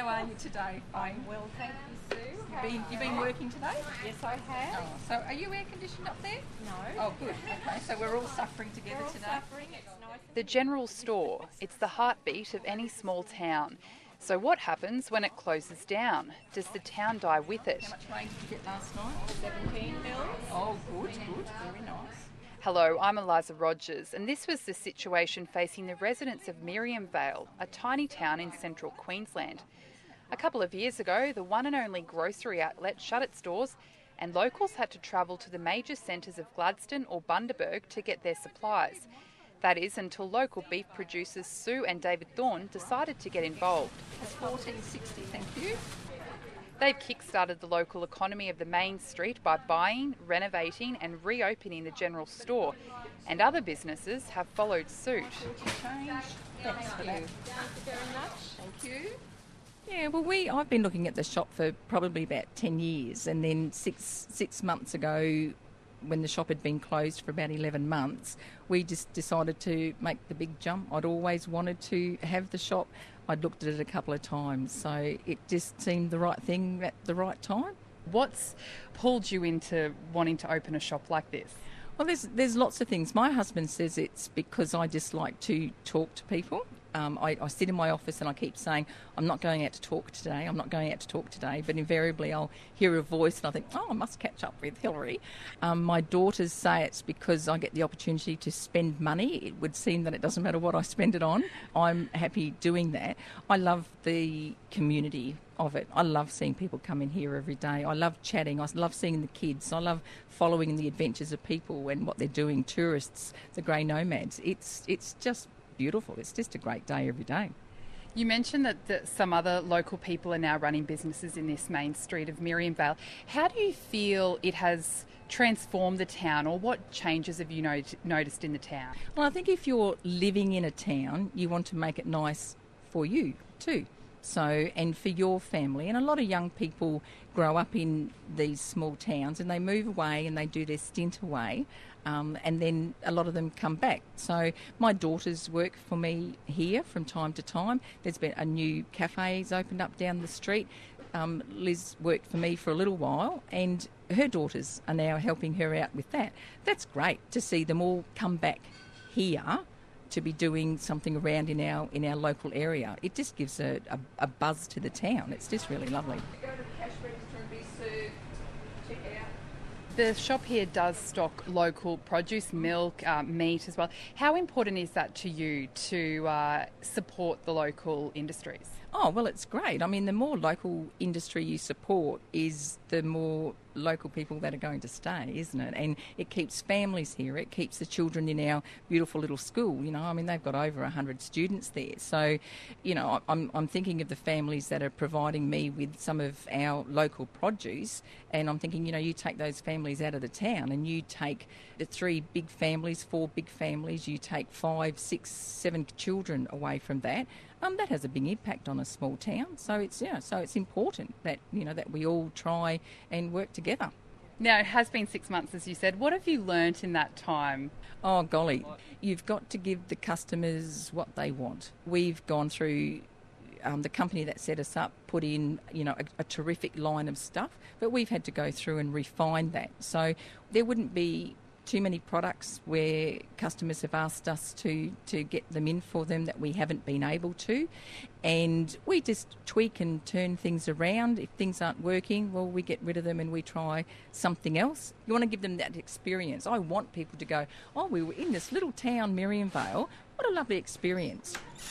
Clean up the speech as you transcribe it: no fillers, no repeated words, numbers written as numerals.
are you today, Fane? Well, thank you, Sue. You've been working today? Yes, I have. Oh, so are you air conditioned up there? No. Oh, good. Okay, so we're all suffering together today. It's nice. The general store, it's the heartbeat of any small town. So what happens when it closes down? Does the town die with it? How much rain did you get last night? 17 mils. Oh, good, good. Very nice. Hello, I'm Eliza Rogers, and this was the situation facing the residents of Miriam Vale, a tiny town in central Queensland. A couple of years ago, the one and only grocery outlet shut its doors, and locals had to travel to the major centres of Gladstone or Bundaberg to get their supplies. That is until local beef producers Sue and David Thorne decided to get involved. It's 14.60, thank you. They've kick-started the local economy of the main street by buying, renovating and reopening the general store, and other businesses have followed suit. Change. Thanks for that. Thank you very much. Thank you. Yeah, well, I've been looking at the shop for probably about 10 years, and then six months ago, when the shop had been closed for about 11 months, we just decided to make the big jump. I'd always wanted to have the shop. I'd looked at it a couple of times, so it just seemed the right thing at the right time. What's pulled you into wanting to open a shop like this? Well, there's lots of things. My husband says it's because I just like to talk to people. I sit in my office and I keep saying, I'm not going out to talk today, I'm not going out to talk today, but invariably I'll hear a voice and I think, I must catch up with Hillary. My daughters say it's because I get the opportunity to spend money. It would seem that it doesn't matter what I spend it on. I'm happy doing that. I love the community of it. I love seeing people come in here every day. I love chatting. I love seeing the kids. I love following the adventures of people and what they're doing, tourists, the grey nomads. It's just beautiful. It's just a great day every day. You mentioned that some other local people are now running businesses in this main street of Miriam Vale. How do you feel it has transformed the town, or what changes have you noticed in the town? Well, I think if you're living in a town, you want to make it nice for you too. So, and for your family, and a lot of young people grow up in these small towns and they move away and they do their stint away, and then a lot of them come back. So my daughters work for me here from time to time. There's been a new cafe's opened up down the street. Liz worked for me for a little while and her daughters are now helping her out with that. That's great to see them all come back here to be doing something around in our local area. It just gives a buzz to the town. It's just really lovely. Go to the cash register and be served. Check out. The shop here does stock local produce, milk, meat as well. How important is that to you to support the local industries? Oh, well, it's great. I mean, the more local industry you support is the more local people that are going to stay, isn't it? And it keeps families here. It keeps the children in our beautiful little school. You know, I mean, they've got over 100 students there. So, you know, I'm thinking of the families that are providing me with some of our local produce, and I'm thinking, you know, you take those families out of the town and you take the 3 big families, 4 big families, you take 5, 6, 7 children away from that. That has a big impact on a small town. So it's it's important that, you know, that we all try and work together. Now, it has been 6 months, as you said. What have you learnt in that time? Oh, golly, you've got to give the customers what they want. We've gone through, the company that set us up put in, you know, a terrific line of stuff, but we've had to go through and refine that. So there wouldn't be too many products where customers have asked us to get them in for them that we haven't been able to, and we just tweak and turn things around. If things aren't working, well, we get rid of them and we try something else. You want to give them that experience. I want people to go, oh, we were in this little town, Miriam Vale, what a lovely experience.